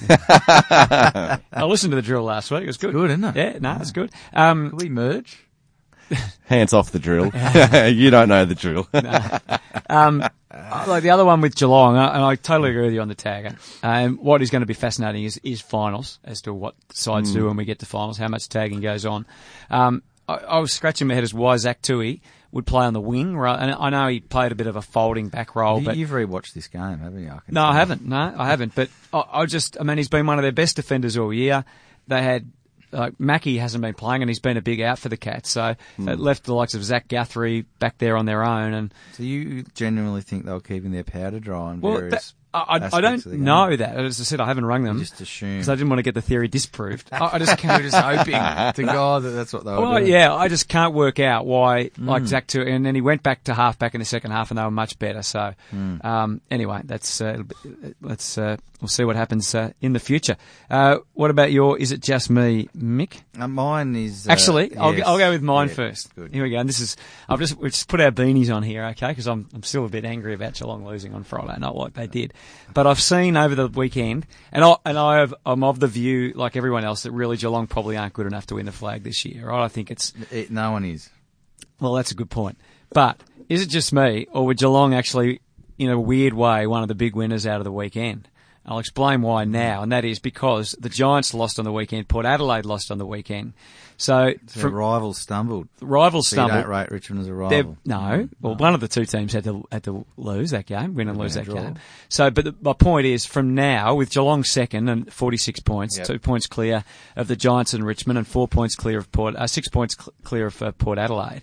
I listened to the drill last week. It was good. Good, isn't it? Yeah, no, it's good. Um, Can we merge? Hands off the drill. You don't know the drill. um, like the other one with Geelong, uh, and I totally agree with you on the tagger. Um, what is going to be fascinating is, is finals, as to what sides do when we get to finals, how much tagging goes on. Um, I, I was scratching my head as why Zach Tui would play on the wing, right? And I know he played a bit of a folding back role, You, but you've rewatched this game, haven't you? I can no, I see. haven't. No, I haven't. But I, I just, I mean, he's been one of their best defenders all year. They had, like, Mackie hasn't been playing and he's been a big out for the Cats. So it left the likes of Zach Guthrie back there on their own. And So you genuinely think they were keeping their powder dry on well, various that, I, I, I aspects don't of the game? know that. As I said, I haven't rung them You just assume. because I didn't want to get the theory disproved. I, I just We're can't. just hoping to God that that's what they were Well, doing. yeah, I just can't work out why, like Zach, to, and then he went back to half back in the second half, and they were much better. So, um, anyway, that's uh, it'll be- let's uh, we'll see what happens uh, in the future. Uh, what about your? Is it just me, Mick? Uh, mine is... Uh, Actually, I'll, yes. I'll go with mine Yeah, first. Good. Here we go. And this is I've just we've just put our beanies on here, okay? Because I'm I'm still a bit angry about Geelong losing on Friday, not what they did. But I've seen over the weekend, and I and I have I'm of the view, like everyone else, that really Geelong probably aren't good enough to win the flag this year. Right? I think it's It, no one is. well, that's a good point. But is it just me, or were Geelong actually, in a weird way, one of the big winners out of the weekend? I'll explain why now, and that is because the Giants lost on the weekend, Port Adelaide lost on the weekend. So, So from, rivals stumbled. rivals So you stumbled. don't rate Richmond as a They're- rival. No, well, one of the two teams had to had to lose that game, win and lose that draw. game. So, but the, my point is, from now, with Geelong second and forty-six points, Yep. two points clear of the Giants and Richmond, and four points clear of Port, uh, six points cl- clear of uh, Port Adelaide.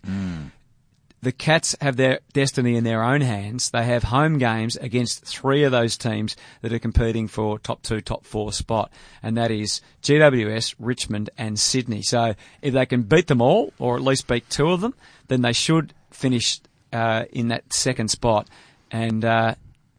The Cats have their destiny in their own hands. They have home games against three of those teams that are competing for top two, top four spot, and that is G W S, Richmond and Sydney. So if they can beat them all, or at least beat two of them, then they should finish uh, in that second spot. And uh,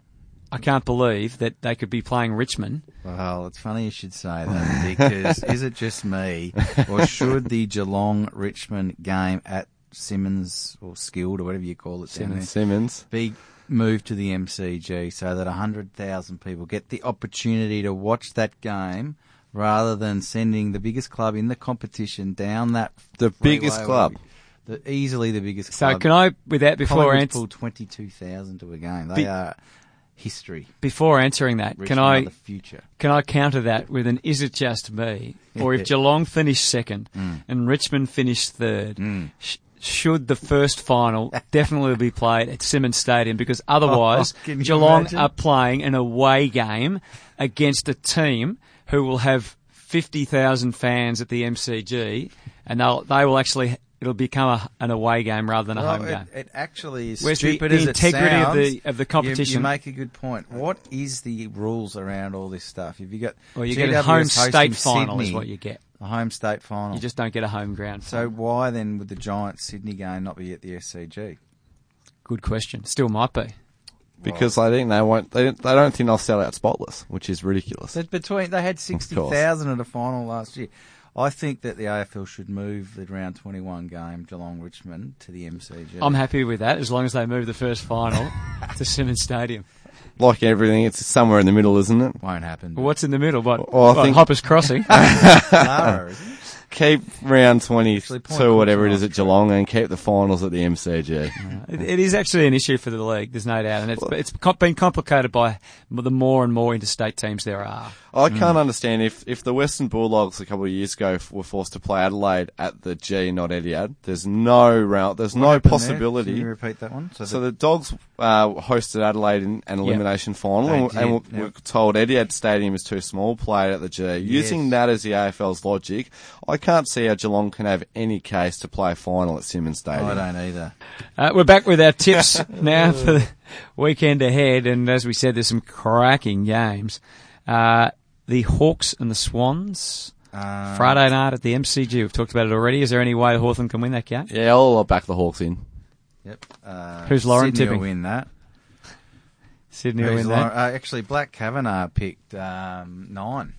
I can't believe that they could be playing Richmond. Well, it's funny you should say that because is it just me, or should the Geelong-Richmond game at Simmons or Skilled or whatever you call it down there Simmons. be moved to the M C G so that one hundred thousand people get the opportunity to watch that game rather than sending the biggest club in the competition down that The freeway biggest where club. we- the, easily the biggest So club. can I, with that, before Collingwood ans- pulled twenty-two thousand to a game. They Be- are history. before answering that, Richmond can are I the future? Can I counter that with an is it just me? Or if Geelong finish second and Richmond finish third, sh- should the first final definitely be played at Simmons Stadium? Because otherwise, Oh, can you Geelong imagine? are playing an away game against a team who will have fifty thousand fans at the M C G, and they'll, they will actually, it'll become a, an away game rather than a Well, home it, game. it actually is Where's the- stupid the as integrity it of sounds. the- of the You- competition? You, make a good point. What is the rules around all this stuff? If you got Well, you G get a W S home hosting state final is Sydney, what you get. a home state final. You just don't get a home ground. so why then would the Giants Sydney game not be at the S C G? Good question. Still might be. Because I think they won't. They, don't- they don't think they'll sell out spotless, which is ridiculous. But between they had sixty thousand at a final last year. I think that the A F L should move the round twenty-one game Geelong Richmond to the M C G. I'm happy with that as long as they move the first final to Simmons Stadium. Like everything, it's somewhere in the middle, isn't it? Won't happen. Well, what's in the middle? What, Well, I what, think- Hoppers Crossing? Clara, isn't it? Keep round Actually, twenty-two, point whatever it Cook's is, an at Geelong, and keep the finals at the M C G. it, it is actually an issue for the league, there's no doubt. And it's, it's com- been complicated by the more and more interstate teams there are. I can't understand if, if the Western Bulldogs a couple of years ago f- were forced to play Adelaide at the G, not Etihad. There's no round. There's What no happened there? possibility. Can you repeat that one? So the Dogs uh, hosted Adelaide in an elimination final, They and, did, and were, yep. were told Etihad Stadium is too small, play it at the G. Using that as the A F L's logic, I can't see how Geelong can have any case to play a final at Simmons Stadium. I don't either. Uh, we're back with our tips now for the weekend ahead. And as we said, there's some cracking games. Uh, the Hawks and the Swans. Um, Friday night at the M C G. We've talked about it already. Is there any way Hawthorn can win that game? Yeah, I'll back the Hawks in. Yep. Uh, Who's Lauren Sydney tipping? will win that. Sydney will Who's win Lauren, that. uh, actually, Black Kavanagh picked um, nine.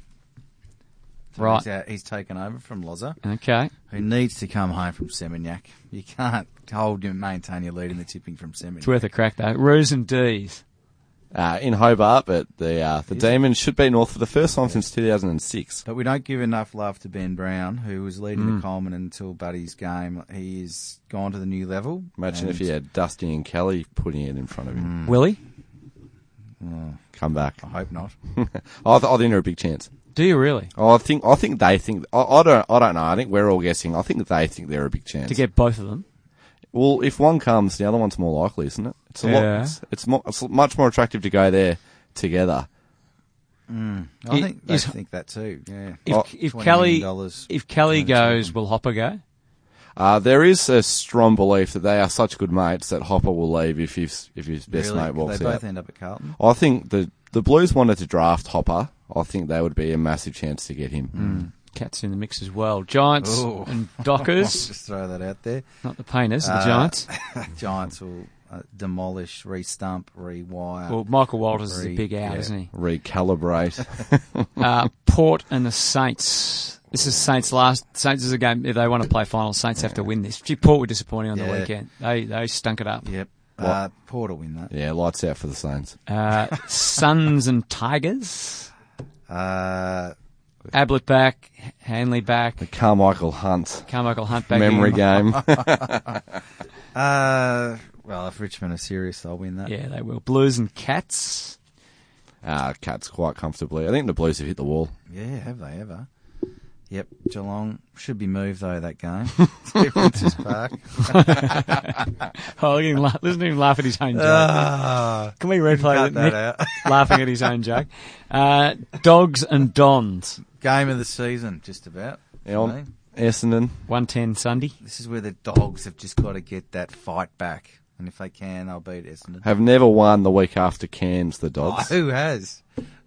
So Right. He's, out, he's taken over from Loza, Okay. who needs to come home from Seminyak. You can't hold and maintain your lead in the tipping from Seminyak. It's worth a crack though. Roos and D's. Uh, in Hobart, but the uh, the Demons should be North for the first time since two thousand six. But we don't give enough love to Ben Brown, who was leading Mm. the Coleman until Buddy's game. He's gone to the new level. Imagine if and- he had Dusty and Kelly putting it in front of him. Willie? Come back. I hope not. I, th- I think they're a big chance. Do you really? Oh, I think I think they think. I, I don't. I don't know. I think we're all guessing. I think they think they're a big chance. To get both of them? Well, if one comes, the other one's more likely, isn't it? It's a lot. Yeah. It's, it's, mo- it's much more attractive to go there together. I It- think they is- think that too. Yeah. If, Oh, if twenty Kelly, million dollars if Kelly between the two of goes, them. will Hopper go? Uh, there is a strong belief that they are such good mates that Hopper will leave if his if his best Really? mate walks they out. both end up at Carlton. I think the the Blues wanted to draft Hopper. I think they would be a massive chance to get him. Cats in the mix as well. Giants Ooh. and I'll Dockers. just throw that out there. Not the Painters, the Uh, Giants. Giants will uh, demolish, re-stump, rewire. Well, Michael Walters is a re- big out, yeah. isn't he? Recalibrate. Uh, Port and the Saints. This is Saints' last. Saints is a game. If they want to play finals, Saints have to win this. Gee, Port were disappointing on the Yeah. weekend. They they stunk it up. Yep. Uh, Port will win that. Yeah, lights out for the Saints. Uh, Suns and Tigers. Uh, Ablett back, Hanley back, The Carmichael Hunt Carmichael Hunt back. memory in. game. uh, well, if Richmond are serious, they'll win that. Yeah, they will. Blues and Cats. uh, Cats quite comfortably. I think the Blues have hit the wall. Yeah, have they ever? Yep, Geelong should be moved though. That game, to Princess Park. Oh, look at him la- listen to him laugh at his own joke. Ah, Can we replay cut that, that Nick out. laughing at his own joke? Uh, Dogs and Dons, Game of the season, just about. Yeah, on Essendon. one ten Sunday. This is where the Dogs have just got to get that fight back, and if they can, they'll beat Essendon. Have never won the week after Cairns, the Oh, Dogs. who has?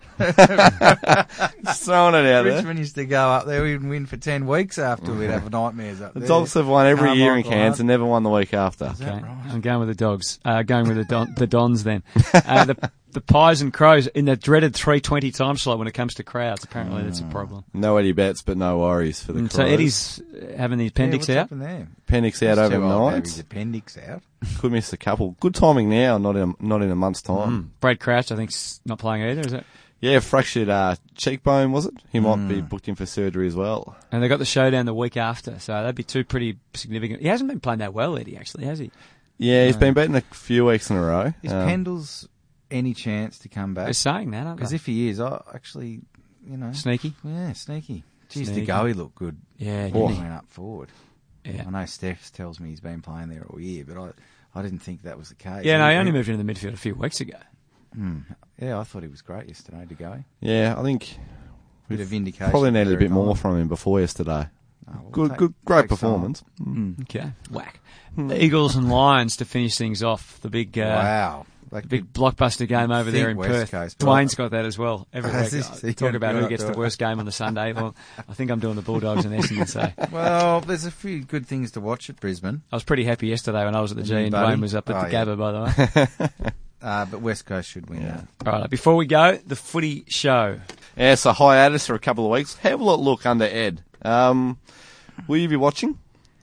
Just throwing it out there. Richmond used to go up there, we'd win for ten weeks after we'd have nightmares up The there. Dogs have won every year in Carmichael Cairns Hunt. and never won the week after. Is that Okay, right? I'm going with the Dogs. Uh, going with the Don- the Dons then. Uh, the the Pies and Crows in the dreaded three twenty time slot when it comes to crowds. Apparently, that's a problem. No Eddie Betts, but no worries for the And Crows. so Eddie's having the Yeah, appendix what's out. happened there? Appendix out He's too old to have overnight. His appendix out. Could miss a couple. Good timing now, not in a, not in a month's time. Mm. Brad Crouch, I think, is not playing either, is it? Yeah, fractured uh, cheekbone, was it? He might Mm. be booked in for surgery as well. And they got the showdown the week after, so that'd be two pretty significant. He hasn't been playing that well, Eddie, actually, has he? Yeah, he's been beaten a few weeks in a row. Is Um, Pendle's any chance to come They're back? saying that, aren't Because they? if he is, I actually, you know, Sneaky. yeah, sneaky. Geez, Sneaky. the go he looked good. Yeah, He didn't he? went up forward. Yeah. I know Steph tells me he's been playing there all year, but I, I didn't think that was the case. Yeah, no, he only moved into the midfield a few weeks ago. Hmm. Yeah, I thought he was great yesterday to go. Yeah, I think Bit of vindication. probably needed a for bit more Eric from him before yesterday. Oh, well, Good, take- good, great take some. performance. Mm. Okay, whack. Eagles and Lions to finish things off. The big, uh, Wow. Like big blockbuster game over there in think West Perth. Coast, but Dwayne's I- got that as well. Every Has week, he? I So you talk gotta about go who up gets to the it. worst game on the Sunday. Well, I think I'm doing the Bulldogs and Essendon. So Well, there's a few good things to watch at Brisbane, I was pretty happy yesterday when I was at the G And you, and buddy? Dwayne was up at Oh, the yeah. Gabba, by the way. uh, but West Coast should win that. All right, before we go, the footy show. Yeah, so hiatus for a couple of weeks. How will it look under Ed? Um, will you be watching?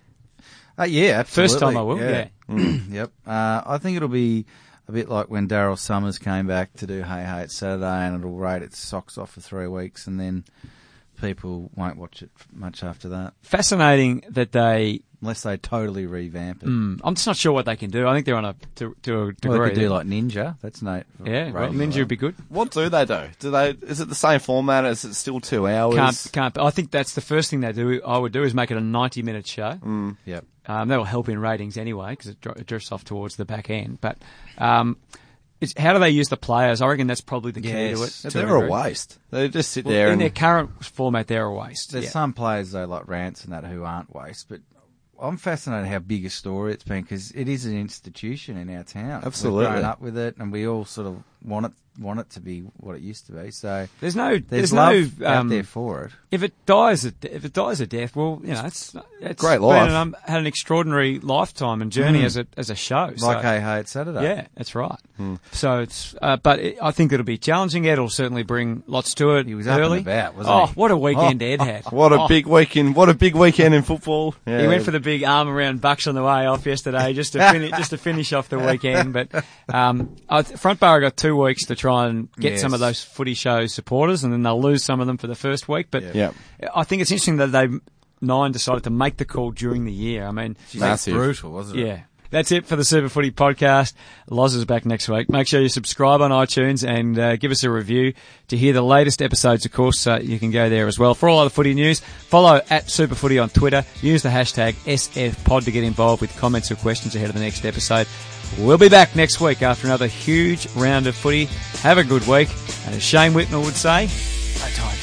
Uh, yeah, absolutely. First time I will, yeah. Yep. Uh, I think it'll be a bit like when Daryl Summers came back to do Hey Hey It's Saturday, and it'll rate its socks off for three weeks, and then people won't watch it much after that, Fascinating that they. unless they totally revamp it. Mm, I'm just not sure what they can do. I think they're on a to, to a degree. Well, they could do like Ninja. That's no. yeah, well, rating Ninja would be good. What do they do? Do they? Is it the same format? Is it still two hours? Can't can't. I think that's the first thing they do. I would do is make it a ninety minute show. Mm. Yep. Um, that will help in ratings anyway because it, dr- it drifts off towards the back end. But um, it's, how do they use the players? I reckon that's probably the key Yes. to it. to They're a degree. waste. They just sit Well, there in and their current format, they're a waste. There's Yeah. some players though, like Rance and that, who aren't waste. But I'm fascinated how big a story it's been because it is an institution in our town. Absolutely. We've grown up with it, and we all sort of want it want it to be what it used to be. So There's no. there's, There's, love no. out Um, there for it. if it dies, a, if it dies a death, well, you know, it's it's Great been life. An, um, had an extraordinary lifetime and journey Mm. as a as a show. so- Like Hey Hey It's Saturday. Yeah, that's right. So it's, uh, but it, I think it'll be challenging. Ed will certainly bring lots to it. He was up early. and about, wasn't oh, he? what a weekend Ed had! what a Oh, big weekend! What a big weekend in football. Yeah. He went for the big arm around bucks on the way off yesterday, just to finish, just to finish off the weekend. But um, I th- Front Bar got two weeks to try and get Yes. some of those footy show supporters, and then they'll lose some of them for the first week. But Yeah. I think it's interesting that they nine decided to make the call during the year. I mean, Jeez, Massive. brutal, wasn't it? yeah. That's it for the Super Footy podcast. Loz is back next week. Make sure you subscribe on iTunes and uh, give us a review to hear the latest episodes, of course. So you can go there as well. For all other footy news, follow at Super Footy on Twitter. Use the hashtag S F Pod to get involved with comments or questions ahead of the next episode. We'll be back next week after another huge round of footy. Have a good week. And as Shane Whitnell would say, go Tigers.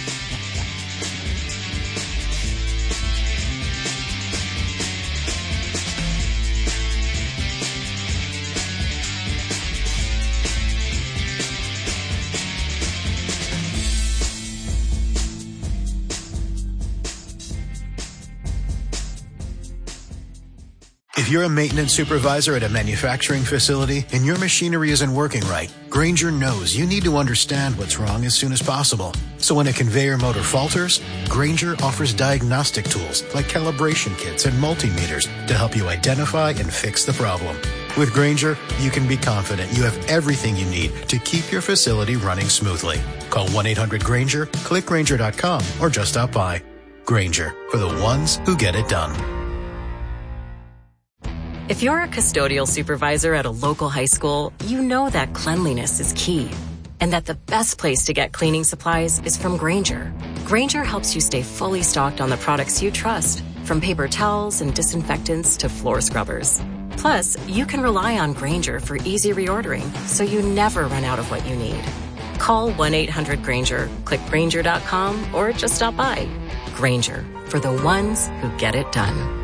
If you're a maintenance supervisor at a manufacturing facility and your machinery isn't working right, Grainger knows you need to understand what's wrong as soon as possible. So when a conveyor motor falters, Grainger offers diagnostic tools like calibration kits and multimeters to help you identify and fix the problem. With Grainger, you can be confident you have everything you need to keep your facility running smoothly. Call one eight hundred Grainger, click Grainger dot com, or just stop by. Grainger, for the ones who get it done. If you're a custodial supervisor at a local high school, you know that cleanliness is key. and that the best place to get cleaning supplies is from Grainger. Grainger helps you stay fully stocked on the products you trust, from paper towels and disinfectants to floor scrubbers. Plus, you can rely on Grainger for easy reordering, so you never run out of what you need. Call one eight hundred Grainger, click Grainger dot com, or just stop by. Grainger, for the ones who get it done.